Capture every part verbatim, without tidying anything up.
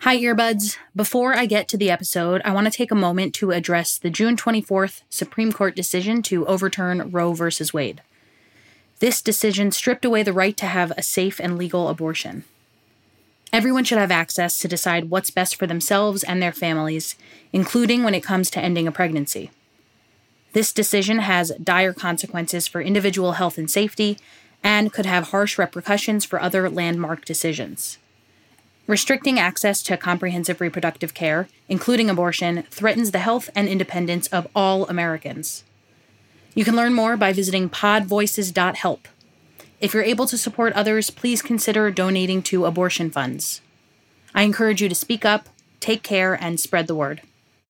Hi, earbuds. Before I get to the episode, I want to take a moment to address the June twenty-fourth Supreme Court decision to overturn Roe v. Wade. This decision stripped away the right to have a safe and legal abortion. Everyone should have access to decide what's best for themselves and their families, including when it comes to ending a pregnancy. This decision has dire consequences for individual health and safety and could have harsh repercussions for other landmark decisions. Restricting access to comprehensive reproductive care, including abortion, threatens the health and independence of all Americans. You can learn more by visiting pod voices dot help. If you're able to support others, please consider donating to abortion funds. I encourage you to speak up, take care, and spread the word.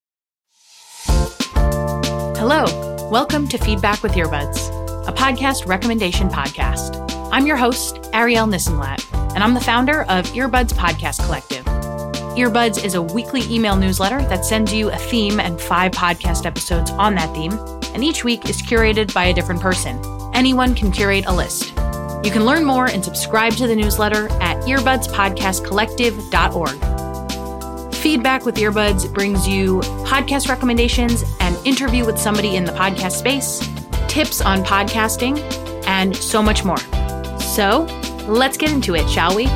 Hello, welcome to Feedback with Earbuds, a podcast recommendation podcast. I'm your host, Ariel Nissenblatt, and I'm the founder of Earbuds Podcast Collective. Earbuds is a weekly email newsletter that sends you a theme and five podcast episodes on that theme, and each week is curated by a different person. Anyone can curate a list. You can learn more and subscribe to the newsletter at earbuds podcast collective dot org. Feedback with Earbuds brings you podcast recommendations, an interview with somebody in the podcast space, tips on podcasting, and so much more. So, let's get into it, shall we?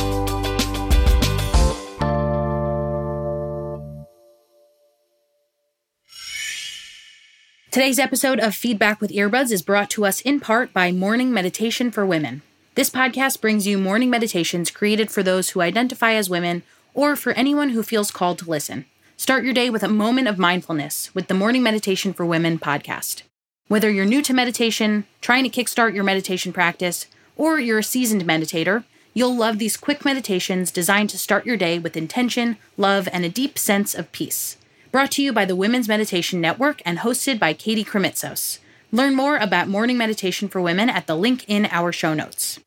Today's episode of Feedback with Earbuds is brought to us in part by Morning Meditation for Women. This podcast brings you morning meditations created for those who identify as women or for anyone who feels called to listen. Start your day with a moment of mindfulness with the Morning Meditation for Women podcast. Whether you're new to meditation, trying to kickstart your meditation practice, or you're a seasoned meditator, you'll love these quick meditations designed to start your day with intention, love, and a deep sense of peace. Brought to you by the Women's Meditation Network and hosted by Katie Krimitsos. Learn more about Morning Meditation for Women at the link in our show notes.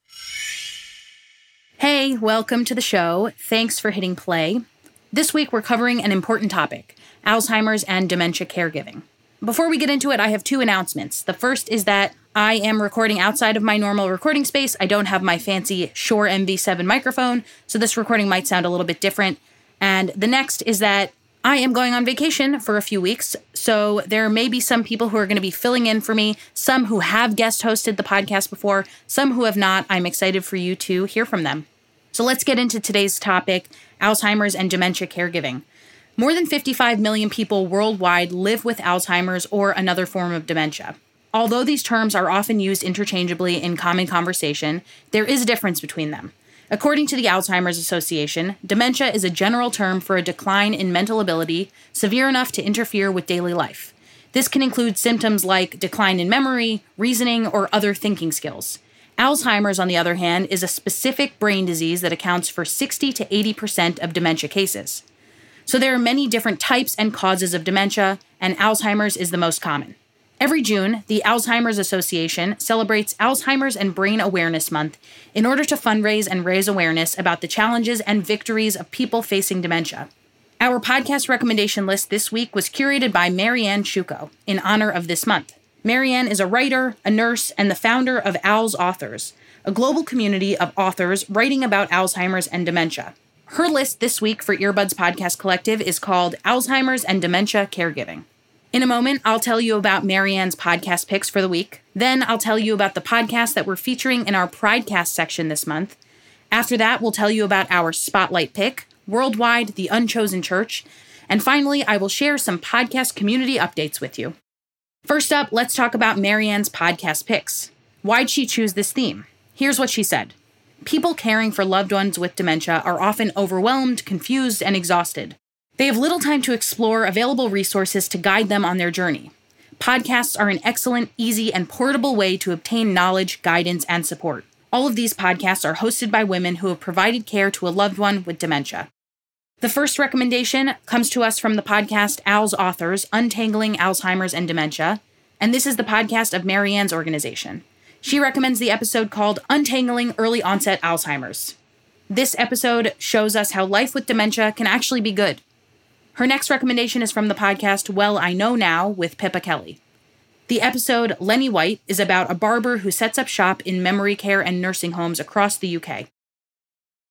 Hey, welcome to the show. Thanks for hitting play. This week we're covering an important topic, Alzheimer's and dementia caregiving. Before we get into it, I have two announcements. The first is that I am recording outside of my normal recording space. I don't have my fancy Shure M V seven microphone, so this recording might sound a little bit different. And the next is that I am going on vacation for a few weeks, so there may be some people who are going to be filling in for me, some who have guest hosted the podcast before, some who have not. I'm excited for you to hear from them. So let's get into today's topic, Alzheimer's and dementia caregiving. More than fifty-five million people worldwide live with Alzheimer's or another form of dementia. Although these terms are often used interchangeably in common conversation, there is a difference between them. According to the Alzheimer's Association, dementia is a general term for a decline in mental ability severe enough to interfere with daily life. This can include symptoms like decline in memory, reasoning, or other thinking skills. Alzheimer's, on the other hand, is a specific brain disease that accounts for sixty to eighty percent of dementia cases. So there are many different types and causes of dementia, and Alzheimer's is the most common. Every June, the Alzheimer's Association celebrates Alzheimer's and Brain Awareness Month in order to fundraise and raise awareness about the challenges and victories of people facing dementia. Our podcast recommendation list this week was curated by Marianne Shuko in honor of this month. Marianne is a writer, a nurse, and the founder of Al's Authors, a global community of authors writing about Alzheimer's and dementia. Her list this week for Earbuds Podcast Collective is called Alzheimer's and Dementia Caregiving. In a moment, I'll tell you about Marianne's podcast picks for the week. Then I'll tell you about the podcast that we're featuring in our Pridecast section this month. After that, we'll tell you about our Spotlight pick, Worldwide, The Unchosen Church. And finally, I will share some podcast community updates with you. First up, let's talk about Marianne's podcast picks. Why'd she choose this theme? Here's what she said. People caring for loved ones with dementia are often overwhelmed, confused, and exhausted. They have little time to explore available resources to guide them on their journey. Podcasts are an excellent, easy, and portable way to obtain knowledge, guidance, and support. All of these podcasts are hosted by women who have provided care to a loved one with dementia. The first recommendation comes to us from the podcast Al's Authors, Untangling Alzheimer's and Dementia, and this is the podcast of Marianne's organization. She recommends the episode called Untangling Early Onset Alzheimer's. This episode shows us how life with dementia can actually be good. Her next recommendation is from the podcast Well I Know Now with Pippa Kelly. The episode Lenny White is about a barber who sets up shop in memory care and nursing homes across the U K.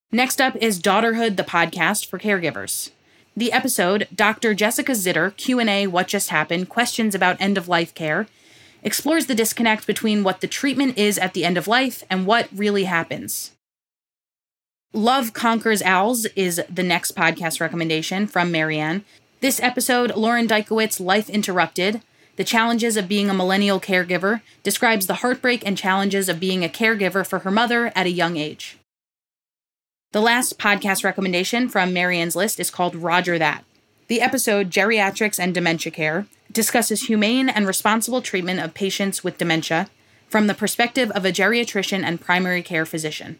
Next up is Daughterhood, the podcast for caregivers. The episode, Doctor Jessica Zitter, Q and A What Just Happened, Questions About End-of-Life Care, explores the disconnect between what the treatment is at the end of life and what really happens. Love Conquers Owls is the next podcast recommendation from Marianne. This episode, Lauren Dykowitz, Life Interrupted, The Challenges of Being a Millennial Caregiver, describes the heartbreak and challenges of being a caregiver for her mother at a young age. The last podcast recommendation from Marianne's list is called Roger That. The episode, Geriatrics and Dementia Care, discusses humane and responsible treatment of patients with dementia from the perspective of a geriatrician and primary care physician.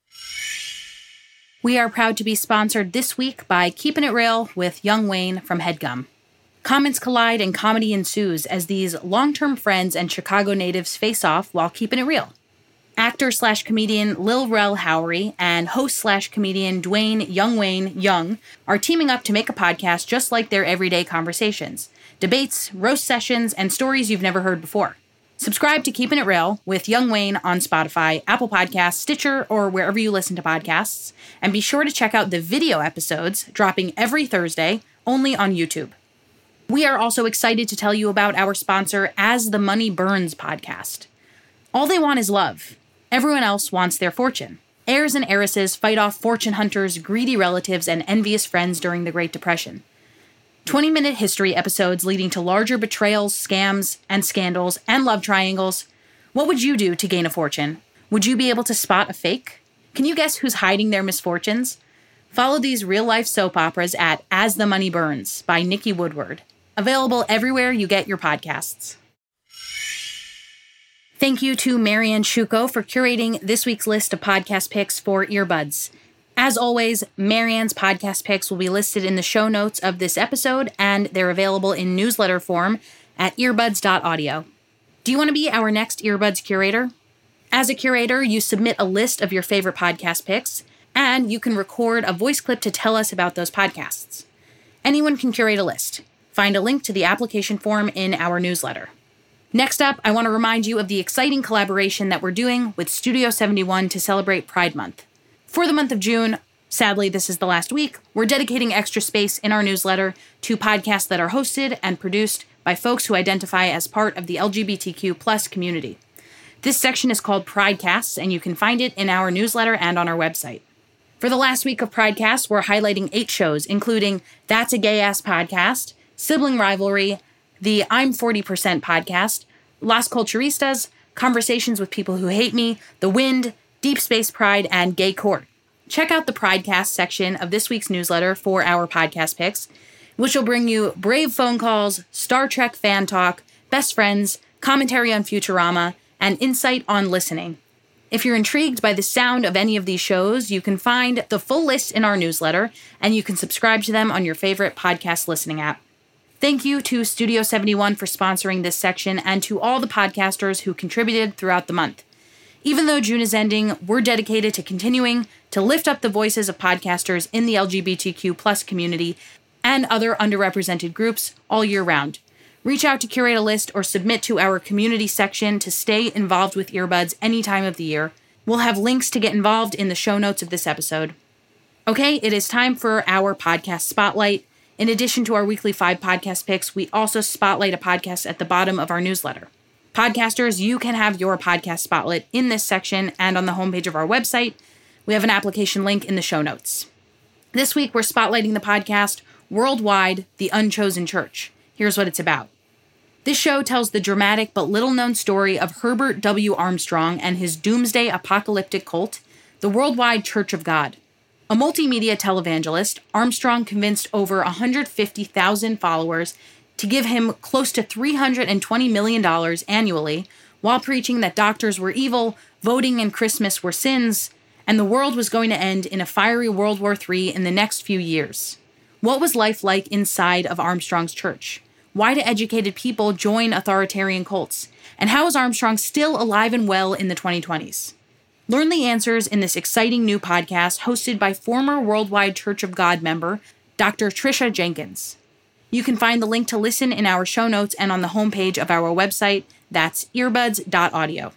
We are proud to be sponsored this week by Keepin' It Real with Young Wayne from HeadGum. Comments collide and comedy ensues as these long-term friends and Chicago natives face off while keeping it real. Actor slash comedian Lil Rel Howery and host slash comedian Dwayne Young Wayne Young are teaming up to make a podcast just like their everyday conversations, debates, roast sessions, and stories you've never heard before. Subscribe to Keepin' It Real with Young Wayne on Spotify, Apple Podcasts, Stitcher, or wherever you listen to podcasts, and be sure to check out the video episodes dropping every Thursday only on YouTube. We are also excited to tell you about our sponsor, As the Money Burns podcast. All they want is love. Everyone else wants their fortune. Heirs and heiresses fight off fortune hunters, greedy relatives, and envious friends during the Great Depression. twenty-minute history episodes leading to larger betrayals, scams, and scandals, and love triangles. What would you do to gain a fortune? Would you be able to spot a fake? Can you guess who's hiding their misfortunes? Follow these real-life soap operas at As the Money Burns by Nikki Woodward. Available everywhere you get your podcasts. Thank you to Marianne Shuko for curating this week's list of podcast picks for Earbuds. As always, Marianne's podcast picks will be listed in the show notes of this episode, and they're available in newsletter form at earbuds dot audio. Do you want to be our next Earbuds curator? As a curator, you submit a list of your favorite podcast picks, and you can record a voice clip to tell us about those podcasts. Anyone can curate a list. Find a link to the application form in our newsletter. Next up, I want to remind you of the exciting collaboration that we're doing with Studio seventy-one to celebrate Pride Month. For the month of June, sadly this is the last week, we're dedicating extra space in our newsletter to podcasts that are hosted and produced by folks who identify as part of the L G B T Q plus community. This section is called Pridecasts, and you can find it in our newsletter and on our website. For the last week of Pridecasts, we're highlighting eight shows, including That's a Gay-Ass Podcast, Sibling Rivalry, the I'm forty percent podcast, Las Culturistas, Conversations with People Who Hate Me, The Wind, Deep Space Pride, and Gay Court. Check out the Pridecast section of this week's newsletter for our podcast picks, which will bring you brave phone calls, Star Trek fan talk, best friends, commentary on Futurama, and insight on listening. If you're intrigued by the sound of any of these shows, you can find the full list in our newsletter, and you can subscribe to them on your favorite podcast listening app. Thank you to Studio seventy-one for sponsoring this section, and to all the podcasters who contributed throughout the month. Even though June is ending, we're dedicated to continuing to lift up the voices of podcasters in the L G B T Q plus community and other underrepresented groups all year round. Reach out to curate a list or submit to our community section to stay involved with Earbuds any time of the year. We'll have links to get involved in the show notes of this episode. Okay, it is time for our podcast spotlight. In addition to our weekly five podcast picks, we also spotlight a podcast at the bottom of our newsletter. Podcasters, you can have your podcast spotlight in this section and on the homepage of our website. We have an application link in the show notes. This week, we're spotlighting the podcast Worldwide, The Unchosen Church. Here's what it's about. This show tells the dramatic but little-known story of Herbert W. Armstrong and his doomsday apocalyptic cult, the Worldwide Church of God. A multimedia televangelist, Armstrong convinced over one hundred fifty thousand followers to give him close to three hundred twenty million dollars annually while preaching that doctors were evil, voting and Christmas were sins, and the world was going to end in a fiery World War Three in the next few years. What was life like inside of Armstrong's church? Why do educated people join authoritarian cults? And how is Armstrong still alive and well in the twenty twenties? Learn the answers in this exciting new podcast hosted by former Worldwide Church of God member, Doctor Trisha Jenkins. You can find the link to listen in our show notes and on the homepage of our website. That's earbuds dot audio.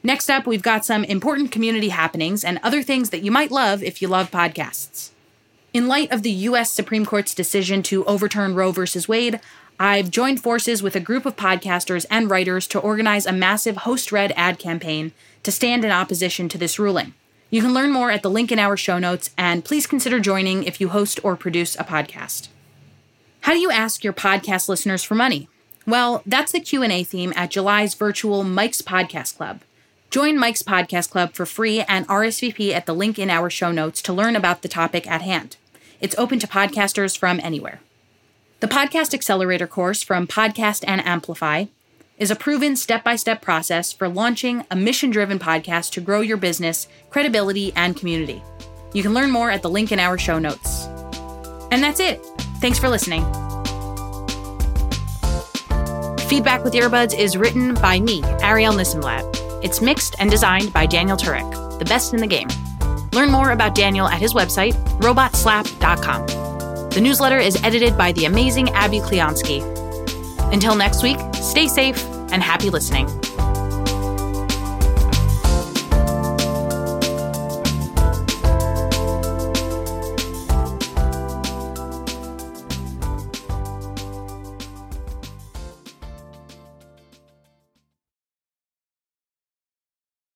Next up, we've got some important community happenings and other things that you might love if you love podcasts. In light of the U S Supreme Court's decision to overturn Roe v. Wade, I've joined forces with a group of podcasters and writers to organize a massive host-read ad campaign to stand in opposition to this ruling. You can learn more at the link in our show notes, and please consider joining if you host or produce a podcast. How do you ask your podcast listeners for money? Well, that's the Q and A theme at July's virtual Mike's Podcast Club. Join Mike's Podcast Club for free and R S V P at the link in our show notes to learn about the topic at hand. It's open to podcasters from anywhere. The Podcast Accelerator course from Podcast and Amplify is a proven step-by-step process for launching a mission-driven podcast to grow your business, credibility, and community. You can learn more at the link in our show notes. And that's it. Thanks for listening. Feedback with Earbuds is written by me, Ariel Nissenblatt. It's mixed and designed by Daniel Turek, the best in the game. Learn more about Daniel at his website, robot slap dot com. The newsletter is edited by the amazing Abby Kleonsky. Until next week, stay safe and happy listening.